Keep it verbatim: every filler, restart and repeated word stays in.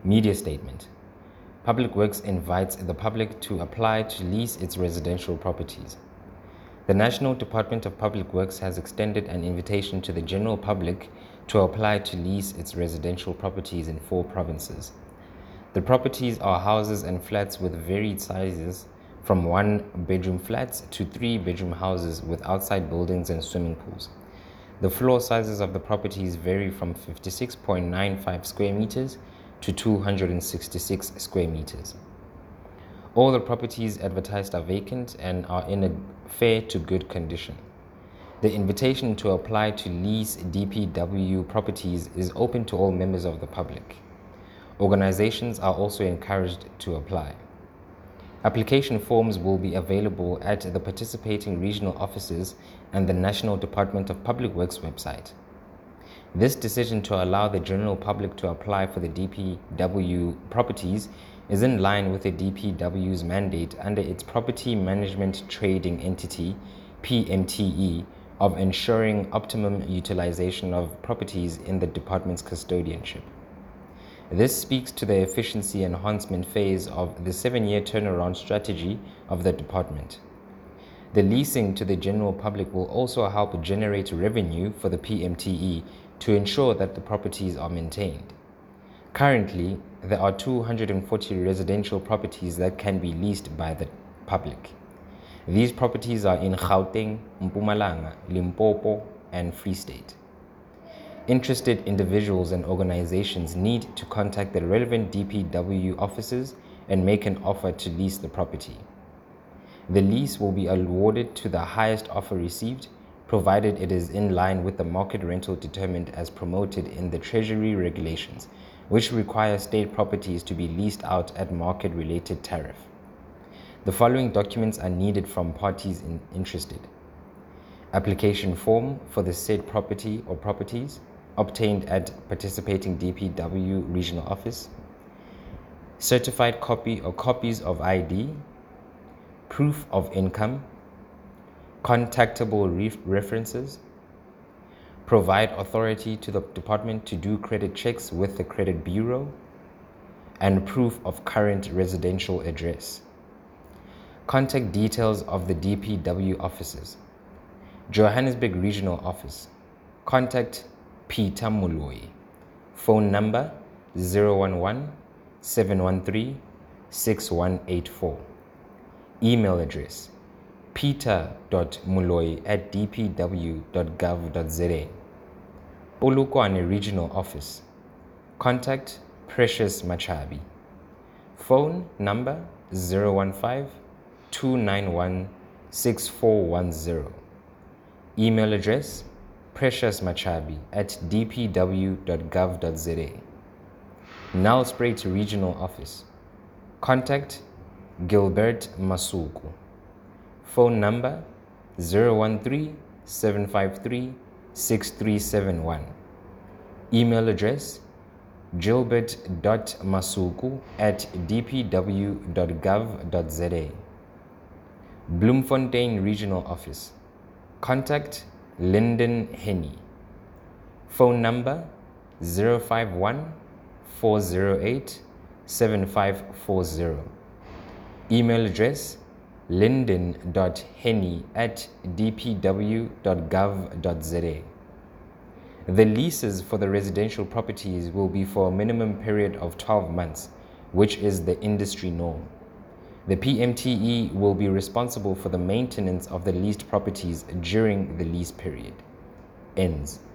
Media statement. Public Works invites the public to apply to lease its residential properties. The National Department of Public Works has extended an invitation to the general public to apply to lease its residential properties in four provinces. The properties are houses and flats with varied sizes, from one-bedroom flats to three-bedroom houses with outside buildings and swimming pools. The floor sizes of the properties vary from fifty-six point nine five square meters to two hundred sixty-six square meters. All the properties advertised are vacant and are in a fair to good condition. The invitation to apply to lease D P W properties is open to all members of the public. Organizations are also encouraged to apply. Application forms will be available at the participating regional offices and the National Department of Public Works website. This decision to allow the general public to apply for the D P W properties is in line with the D P W's mandate under its Property Management Trading Entity, P M T E, of ensuring optimum utilization of properties in the department's custodianship. This speaks to the efficiency enhancement phase of the seven-year turnaround strategy of the department. The leasing to the general public will also help generate revenue for the P M T E to ensure that the properties are maintained. Currently, there are two hundred forty residential properties that can be leased by the public. These properties are in Gauteng, Mpumalanga, Limpopo, and Free State. Interested individuals and organizations need to contact the relevant D P W offices and make an offer to lease the property. The lease will be awarded to the highest offer received, provided it is in line with the market rental determined as promoted in the Treasury regulations, which require state properties to be leased out at market-related tariff. The following documents are needed from parties in interested. Application form for the said property or properties, obtained at participating D P W regional office, certified copy or copies of I D, proof of income, contactable re- references, provide authority to the department to do credit checks with the credit bureau, and proof of current residential address. Contact details of the D P W offices. Johannesburg Regional Office. Contact Peter Moloi. Phone number zero one one, seven one three, six one eight four. Email address peter dot moloi at d p w dot gov dot z a. Polokwane Regional Office. Contact Precious Machabi. Phone number zero one five, two nine one, six four one zero. Email address preciousmachabi at d p w dot gov dot z a. Nelspruit Regional Office. Contact Gilbert Masuku. Phone number zero one three, seven five three, six three seven one. Email address gilbert dot masuku at d p w dot gov dot z a. Bloemfontein Regional Office. Contact Lyndon Henny. Phone number zero five one, four zero eight, seven five four zero. Email address lyndon dot henny at d p w dot gov dot z a. The leases for the residential properties will be for a minimum period of twelve months, which is the industry norm. The P M T E will be responsible for the maintenance of the leased properties during the lease period. Ends.